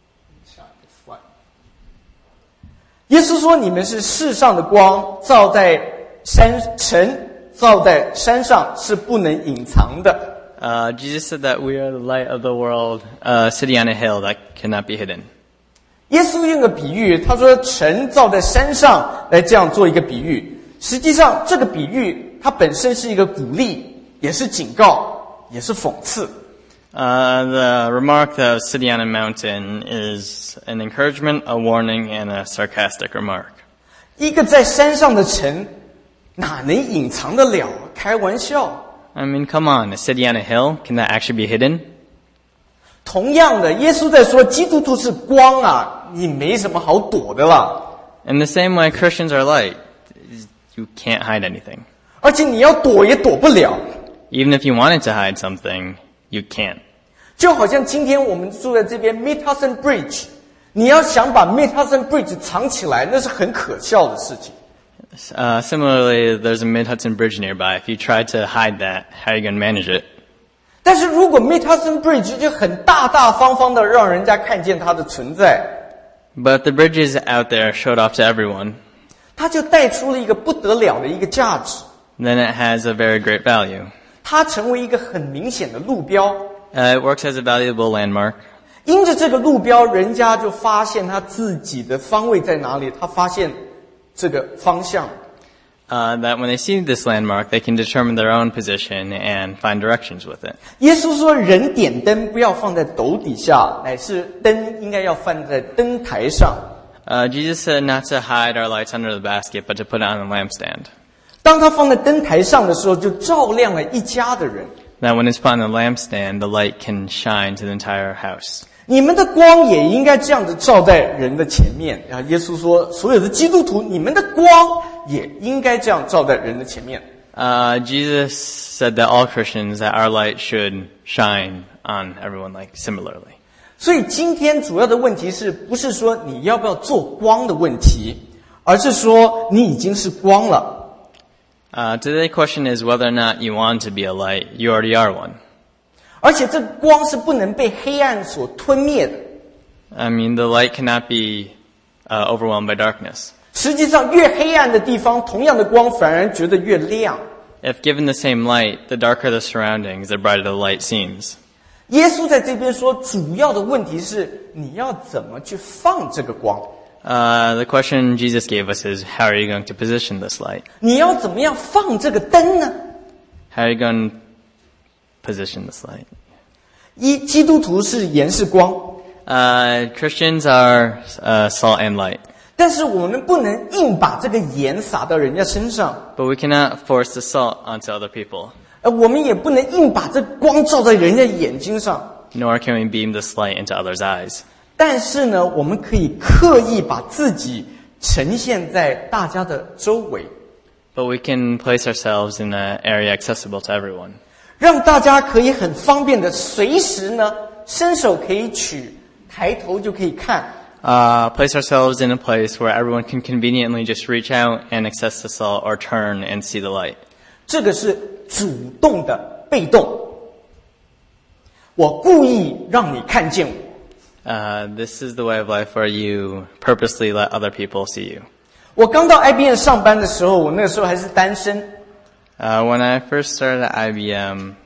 耶稣说：“你们是世上的光，照在城，照在山上，是不能隐藏的。” Jesus said that we are the light of the world, a city on a hill that cannot be hidden. 耶稣用个比喻，他说城照在山上，来这样做一个比喻。实际上，这个比喻它本身是一个鼓励，也是警告，也是讽刺。 The remark that city on a mountain is an encouragement, a warning, and a sarcastic remark. 一个在山上的城，哪能隐藏得了？开玩笑。 I mean, come on, a city on a hill, can that actually be hidden? 同样的，耶稣在说基督徒是光啊，你没什么好躲的啦。 In the same way, Christians are light. You can't hide anything. 而且你要躲也躲不了。 Even if you wanted to hide something, you can't. 就好像今天我们住在这边 Mid-Hudson Bridge， 你要想把 Mid-Hudson Bridge 藏起来，那是很可笑的事情。 Similarly, there's a Mid-Hudson Bridge nearby. If you try to hide that, how are you going to manage it? 但是如果 Mid-Hudson Bridge 就很大大方方的让人家看见它的存在， But if the bridge is out there, showed off to everyone, 它就带出了一个不得了的一个价值， then it has a very great value. 它成为一个很明显的路标。 It works as a valuable landmark. 因着这个路标，人家就发现他自己的方位在哪里，他发现这个方向。 That when they see this landmark, they can determine their own position and find directions with it. 耶稣说，人点灯不要放在斗底下，乃是灯应该要放在灯台上。 Jesus said not to hide our lights under the basket, but to put it on the lampstand. 当他放在灯台上的时候，就照亮了一家的人。 That when it's put on the lampstand, the light can shine to the entire house. 你们的光也应该这样子照在人的前面。然后耶稣说，所有的基督徒，你们的光也应该这样照在人的前面。 Jesus said that all Christians, that our light should shine on everyone like similarly. 所以今天主要的问题是不是说你要不要做光的问题，而是说你已经是光了。 Today's question is whether or not you want to be a light. You already are one. 而且这光是不能被黑暗所吞灭的。 I mean, the light cannot be overwhelmed by darkness. 实际上，越黑暗的地方，同样的光反而觉得越亮。 If given the same light, the darker the surroundings, the brighter the light seems. 耶稣在这边说，主要的问题是你要怎么去放这个光。 The question Jesus gave us is, how are you going to position this light? 你要怎么样放这个灯呢？ How are you going to position this light? 基督徒是盐是光， Christians are salt and light. 但是我们不能硬把这个盐撒到人家身上， But we cannot force the salt onto other people. 我们也不能硬把这光照在人家眼睛上。 Nor can we beam this light into others' eyes. 但是呢，我们可以刻意把自己呈现在大家的周围， But we can place ourselves in an area accessible to everyone. 让大家可以很方便的随时呢伸手可以取，抬头就可以看。 Place ourselves in a place where everyone can conveniently just reach out and access the salt or turn and see the light. 这个是主动的被动。我故意让你看见我。 This is the way of life where you purposely let other people see you. 我刚到 IBM 上班的时候，我那个时候还是单身。 When I first started at IBM,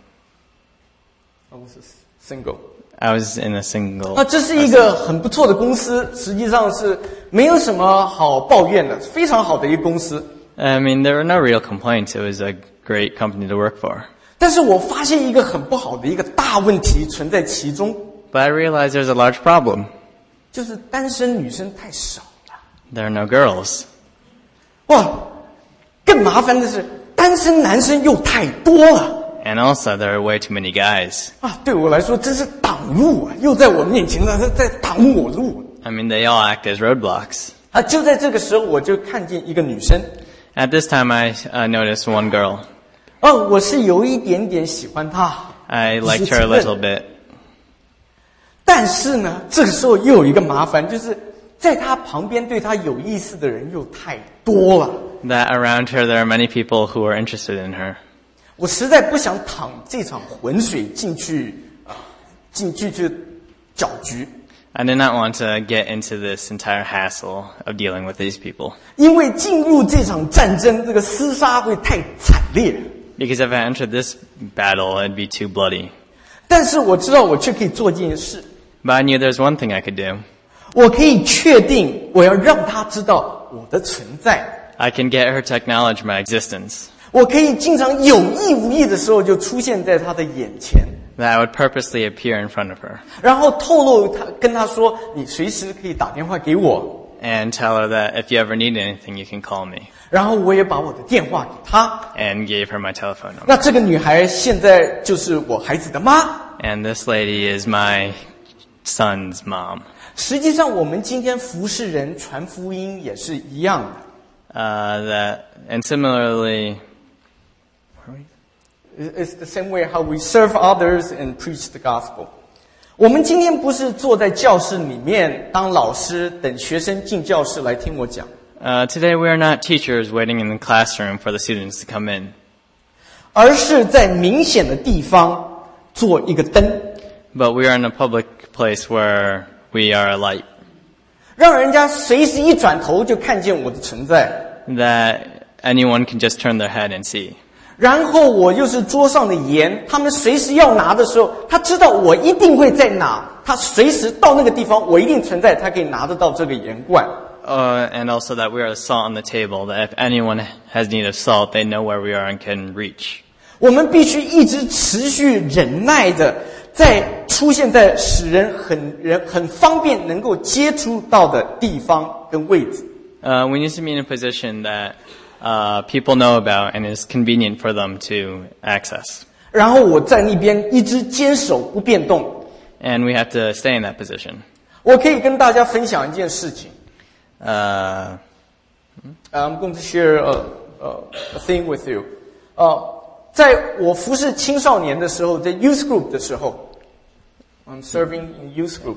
I was single. I was in a single. 那这是一个很不错的公司，实际上是没有什么好抱怨的，非常好的一个公司。 I mean, there were no real complaints. It was a great company to work for. 但是我发现一个很不好的一个大问题存在其中， But I realized there's a large problem. 就是单身女生太少了。 There are no girls. 哇，更麻烦的是，单身男生又太多了。 And also, there are way too many guys. 啊，对我来说真是挡路啊，又在我面前在挡我路。 I mean, they all act as roadblocks. 啊，就在这个时候，我就看见一个女生。 At this time, I noticed one girl. 哦，我是有一点点喜欢她。 I liked her a little bit. 但是呢，这个时候又有一个麻烦，就是在她旁边对她有意思的人又太多了。 That around her, there are many people who are interested in her. 我实在不想淌这场浑水进去搅局。 I did not want to get into this entire hassle of dealing with these people. 因为进入这场战争，这个厮杀会太惨烈。 Because if I entered this battle, it'd be too bloody. 但是我知道我却可以做一件事， But I knew there's one thing I could do. 我可以确定我要让他知道我的存在。 I can get her to acknowledge my existence. 我可以经常有意无意的时候就出现在他的眼前， That I would purposely appear in front of her. 然后透露跟他说，你随时可以打电话给我， And tell her that if you ever need anything, you can call me. 然后我也把我的电话给他。 And gave her my telephone number. 那这个女孩现在就是我孩子的妈。 And this lady is my son's mom. 实际上，我们今天服侍人、传福音也是一样的。 And similarly, It's the same way how we serve others and preach the gospel. 我们今天不是坐在教室里面当老师，等学生进教室来听我讲， today we are not teachers waiting in the classroom for the students to come in. 而是在明显的地方做一个灯， But we are in a public place where we are a light. 让人家随时一转头就看见我的存在， That anyone can just turn their head and see. 然后我又是桌上的盐，他们随时要拿的时候，他知道我一定会在哪，他随时到那个地方，我一定存在，他可以拿得到这个盐罐。 And also that we are the salt on the table, that if anyone has need of salt, they know where we are and can reach. 我们必须一直持续忍耐的，在出现在使人很方便能够接触到的地方跟位置。 We need to be in a position that people know about and is convenient for them to access. 然后我在那边一直坚守不变动。 And we have to stay in that position. 我可以跟大家分享一件事情。 Uh, I'm going to share a thing with you. 在我服侍青少年的时候，在 youth group 的时候 ，I'm serving in youth group.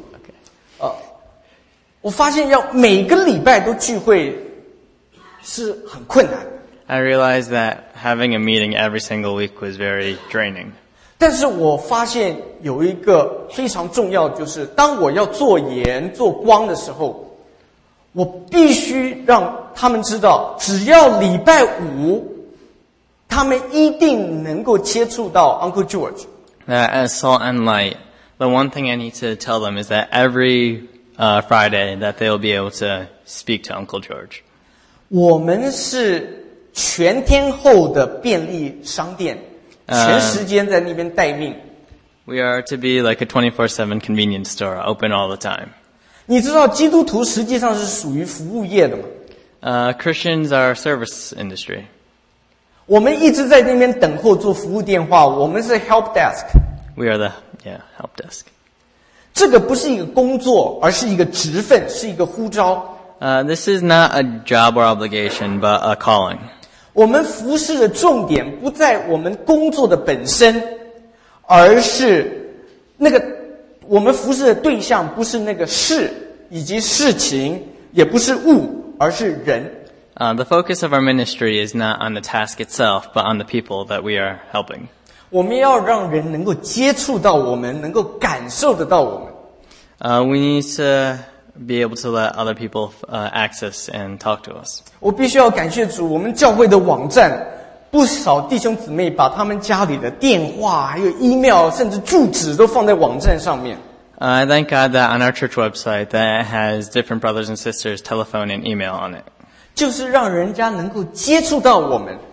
我发现要每个礼拜都聚会是很困难的。 I realized that having a meeting every single week was very draining. 但是我发现有一个非常重要，就是当我要做盐做光的时候，我必须让他们知道，只要礼拜五，他们一定能够接触到 Uncle George. As salt and light, the one thing I need to tell them is that every Friday that they'll be able to speak to Uncle George. 我们是全天候的便利商店，全时间在那边待命。 We are to be like a 24/7 convenience store, open all the time. 你知道基督徒实际上是属于服务业的吗？ Christians are service industry. 我们一直在那边等候做服务电话，我们是 help desk. We are the help desk. 这个不是一个工作，而是一个职分，是一个呼召。 This is not a job or obligation, but a calling. 我们服侍的重点不在我们工作的本身，而是我们服侍的对象不是那个事以及事情，也不是物，而是人。 The focus of our ministry is not on the task itself, but on the people that we are helping. 我们要让人能够接触到我们，能够感受得到我们。 We need to be able to let other people access and talk to us. 我必须要感谢主，我们教会的网站，不少弟兄姊妹把他们家里的电话、还有 email， 甚至住址都放在网站上面。 I thank God that on our church website that has different brothers and sisters' telephone and email on it. 就是让人家能够接触到我们。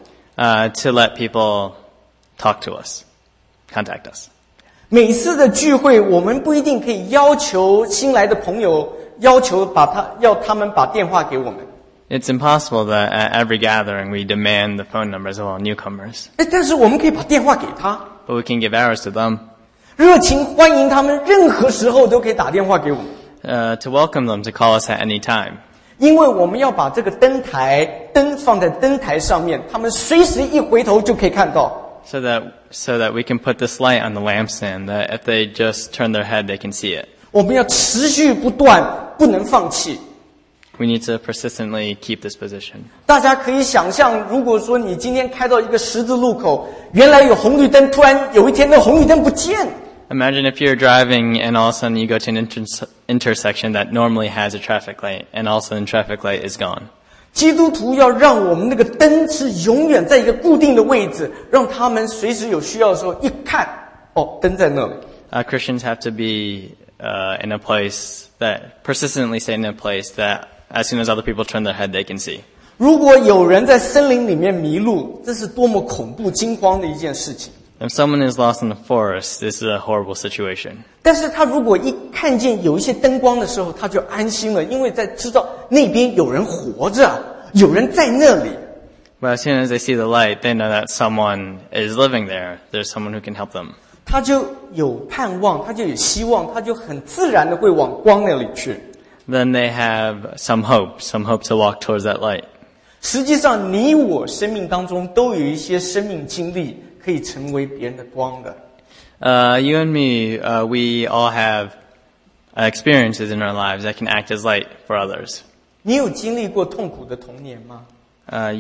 To let people talk to us, contact us. 每次的聚会，我们不一定可以要求新来的朋友，要他们把电话给我们。 It's impossible that at every gathering we demand the phone numbers of all newcomers. 但是我们可以把电话给他， But we can give ours to them. 热情欢迎他们，任何时候都可以打电话给我们。 To welcome them, to call us at any time. 因为我们要把这个灯放在灯台上面，他们随时一回头就可以看到。 So that we can put this light on the lampstand, that if they just turn their head, they can see it. 我们要持续不断，不能放弃。 We need to persistently keep this position. 大家可以想象，如果说你今天开到一个十字路口，原来有红绿灯，突然有一天那红绿灯不见了。 Imagine if you're driving and all of a sudden you go to an intersection that normally has a traffic light, and all of a sudden traffic light is gone. 基督徒要让我们那个灯是永远在一个固定的位置，让他们随时有需要的时候一看，哦，灯在那里。 Christians have to be in a place that persistently stay in a place that as soon as other people turn their head, they can see. 如果有人在森林里面迷路，这是多么恐怖惊慌的一件事情。 If someone is lost in the forest, this is a horrible situation. 但是他如果一看见有一些灯光的时候，他就安心了，因为在知道那边有人活着，有人在那里。 But as soon as they see the light, they know that someone is living there. There's someone who can help them. 他就有盼望，他就有希望，他就很自然的会往光那里去。 Then they have some hope to walk towards that light. 实际上，你我生命当中都有一些生命经历，可以成为别人的光的。 You and me, we all have experiences in our lives that can act as light for others. 你有经历过痛苦的童年吗？ Have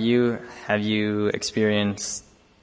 you experienced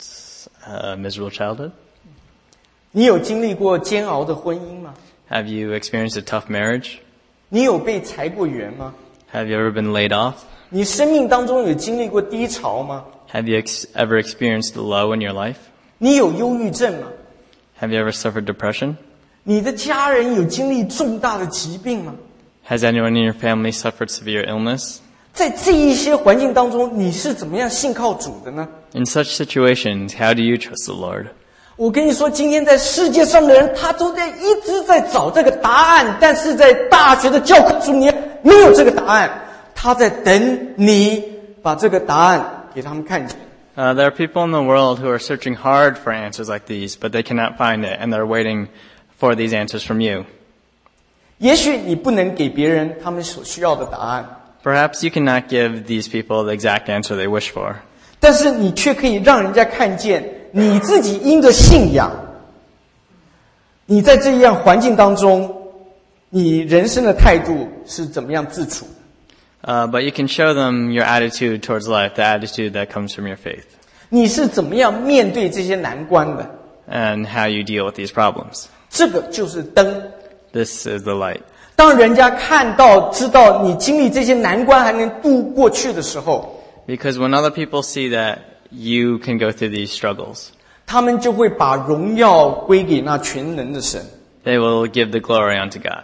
a miserable childhood? 你有经历过煎熬的婚姻吗？ Have you experienced a tough marriage? 你有被裁过员吗？ Have you ever been laid off? 你生命当中有经历过低潮吗？ Have you ever experienced the low in your life? 你有忧郁症吗？ Have you ever suffered depression? 你的家人有经历重大的疾病吗？ Has anyone in your family suffered severe illness? 在这一些环境当中，你是怎么样信靠主的呢？ In such situations, how do you trust the Lord? 我跟你说，今天在世界上的人，他都一直在找这个答案，但是在大学的教科书里没有这个答案，他在等你把这个答案给他们看见。 There are people in the world who are searching hard for answers like these, but they cannot find it, and they're waiting for these answers from you. 也许你不能给别人他们所需要的答案， Perhaps you cannot give these people the exact answer they wish for, 但是你却可以让人家看见你自己因着信仰，你在这样环境当中，你人生的态度是怎么样自处。 but you can show them your attitude towards life, the attitude that comes from your faith, 你是怎么样面对这些难关的？ and how you deal with these problems. 这个就是灯。 This is the light. 当人家看到、知道你经历这些难关还能度过去的时候， Because when other people see that you can go through these struggles, 他们就会把荣耀归给那全能的神。 they will give the glory unto God.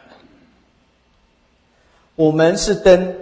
我们是灯，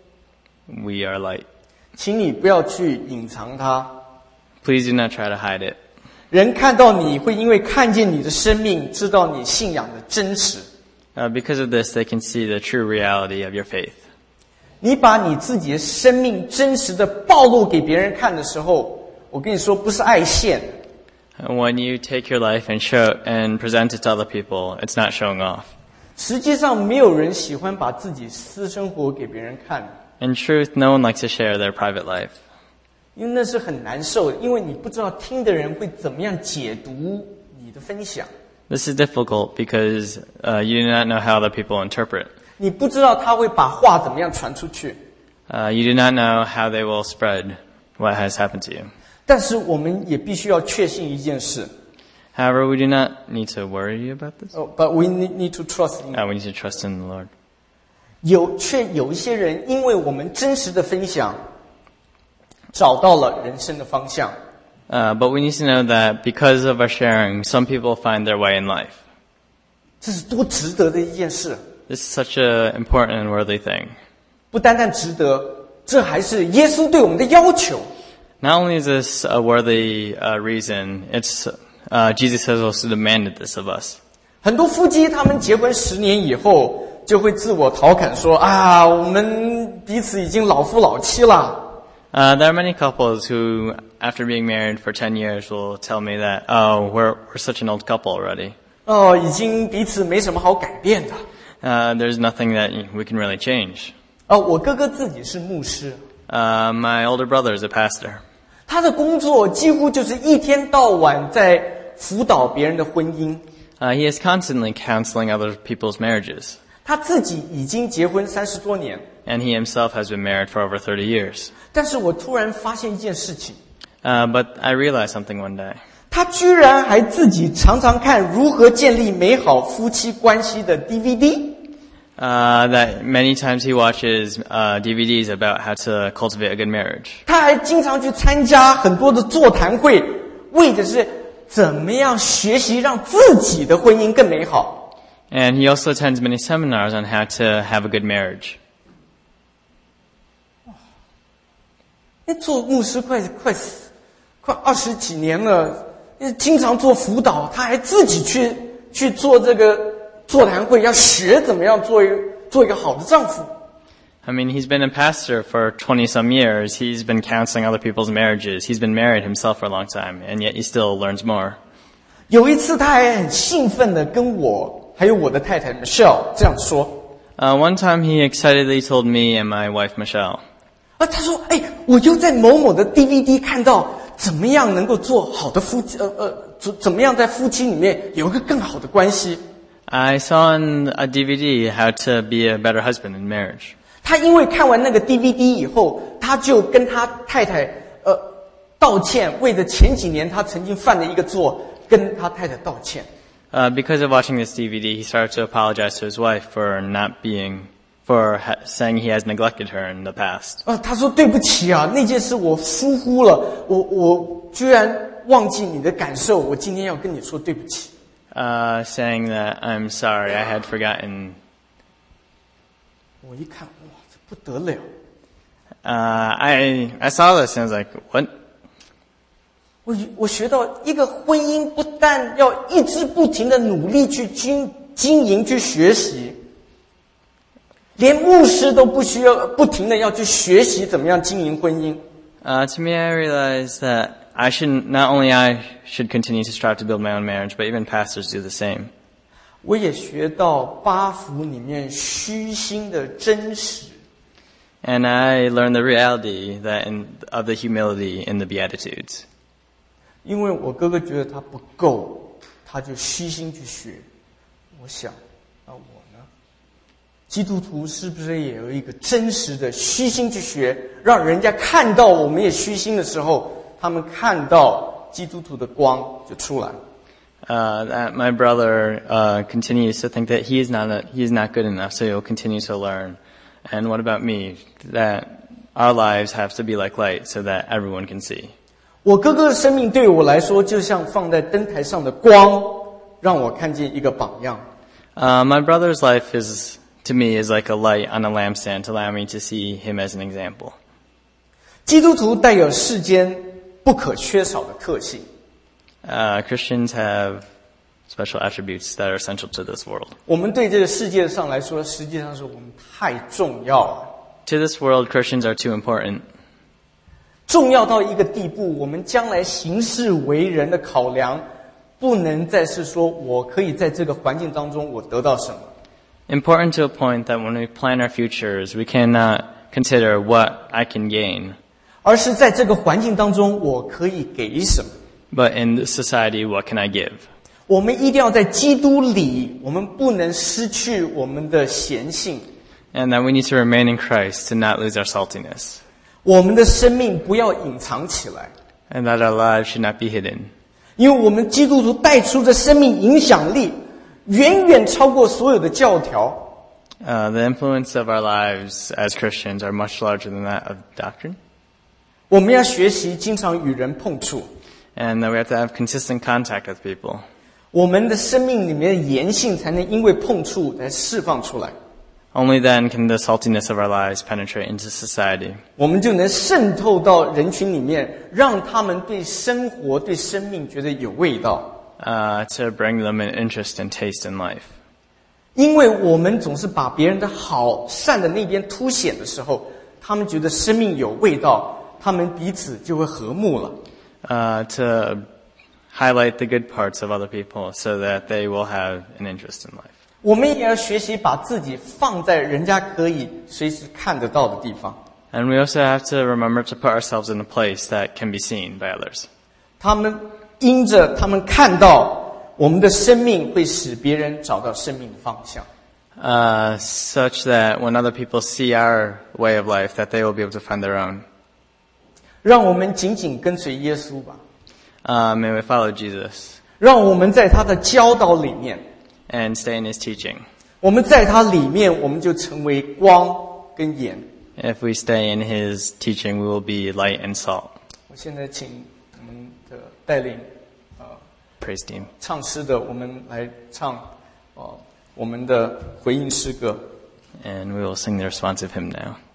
We are light. 请你不要去隐藏它。 Please do not try to hide it. 人看到你会因为看见你的生命，知道你信仰的真实。 Because of this, they can see the true reality of your faith. 你把你自己的生命真实的暴露给别人看的时候，我跟你说，不是爱现。 And when you take your life and show and present it to other people, it's not showing off. 实际上，没有人喜欢把自己私生活给别人看， In truth, no one likes to share their private life. 因为那是很难受的，因为你不知道听的人会怎么样解读你的分享， This is difficult because you do not know how other people interpret. 你不知道他会把话怎么样传出去。 You do not know how they will spread what has happened to you. 但是我们也必须要确信一件事 However, we do not need to worry about this. but we need to trust in. We need to trust in the Lord. 却有一些人，因为我们真实的分享，找到了人生的方向。 But we need to know that because of our sharing, some people find their way in life. 这是多值得的一件事， This is such an important and worthy thing. 不单单值得，这还是耶稣对我们的要求。 Not only is this a worthy reason, it's Jesus has also demanded this of us. 很多夫妻他们结婚10年以后，就会自我调侃说：“啊，我们彼此已经老夫老妻了。” There are many couples who, after being married for 10 years, will tell me that, oh, we're such an old couple already. 哦，已经彼此没什么好改变的。 There's nothing that we can really change. 我哥哥自己是牧师， My older brother is a pastor. 他的工作几乎就是一天到晚在辅导别人的婚姻。 He is constantly counseling other people's marriages. 他自己已经结婚30多年， And he himself has been married for over 30 years. 但是我突然发现一件事情， But I realized something one day. 他居然还自己常常看如何建立美好夫妻关系的 DVD。 That many times he watches DVDs about how to cultivate a good marriage. 他还经常去参加很多的座谈会，为的是怎么样学习让自己的婚姻更美好。 And he also attends many seminars on how to have a good marriage. 做牧师快20几年了，经常做辅导，他还自己去做这个座谈会，要学怎么样做一个好的丈夫。 I mean, he's been a pastor for 20-some years. He's been counseling other people's marriages. He's been married himself for a long time, and yet he still learns more. 有一次，他还很兴奋的跟我还有我的太太 Michelle 这样说。 One time he excitedly told me and my wife Michelle, 他说：“我又在某某的 DVD 看到怎么样能够做好的夫妻，怎么样在夫妻里面有一个更好的关系。” I saw on a DVD how to be a better husband in marriage. 他因为看完那个 DVD 以后，他就跟他太太道歉，为了前几年他曾经犯的一个错，跟他太太道歉。 Because of watching this DVD, he started to apologize to his wife for for saying he has neglected her in the past. 他说对不起啊，那件事我疏忽了，我居然忘记你的感受，我今天要跟你说对不起。 Saying that I'm sorry, I had forgotten. 我一看，哇，这不得了！ I saw this and I was like, what? 我学到一个婚姻不但要一直不停的努力去经营去学习，连牧师都不需要不停的要去学习怎么样经营婚姻。 To me, I realized that not only I should continue to strive to build my own marriage, but even pastors do the same. 我也学到八福里面虚心的真实。 And I learned the reality of the humility in the Beatitudes. 因为我哥哥觉得他不够，他就虚心去学。我想，那我呢？基督徒是不是也有一个真实的虚心去学，让人家看到我们也虚心的时候，他们看到基督徒的光就出来。 That my brother continues to think that he is not good enough, so he'll continue to learn. And what about me? That our lives have to be like light, so that everyone can see. 我哥哥的生命对我来说，就像放在灯台上的光，让我看见一个榜样。 My brother's life to me, is like a light on a lampstand to allow me to see him as an example. 基督徒带有世间不可缺少的特性。 Christians have special attributes that are essential to this world. 我们对这个世界上来说，实际上是我们太重要了。 To this world, Christians are too important. 重要到一个地步，我们将来行事为人的考量，不能再是说我可以在这个环境当中我得到什么。 Important to a point that when we plan our futures, we cannot consider what I can gain. 而是在这个环境当中，我可以给什么。 But in this society, what can I give? 我们一定要在基督里，我们不能失去我们的贤性。 And that we need to remain in Christ to not lose our saltiness. 我们的生命不要隐藏起来。 And that our lives should not be hidden. 因为我们基督徒带出的生命影响力，远远超过所有的教条。 The influence of our lives as Christians are much larger than that of doctrine. 我们要学习经常与人碰触。 And that we have to have consistent contact with people. 我们的生命里面的盐性才能因为碰触来释放出来。 Only then can the saltiness of our lives penetrate into society. 我们就能渗透到人群里面，让他们对生活、对生命觉得有味道。 To bring them an interest and taste in life. 因为我们总是把别人的好善的那边凸显的时候，他们觉得生命有味道，他们彼此就会和睦了。 To highlight the good parts of other people so that they will have an interest in life. 我们也要学习把自己放在人家可以随时看得到的地方。 And we also have to remember to put ourselves in a place that can be seen by others. 他们因着他们看到我们的生命，会使别人找到生命的方向。 Such that when other people see our way of life, that they will be able to find their own. 让我们紧紧跟随耶稣吧。 May we follow Jesus. 让我们在他的教导里面。 And stay in his teaching. 我们在它里面，我们就成为光跟盐。 If we stay in his teaching, we will be light and salt. 我现在请我们的带领 Praise team. 唱诗的，我们来唱我们的回应诗歌。 And we will sing the responsive hymn now.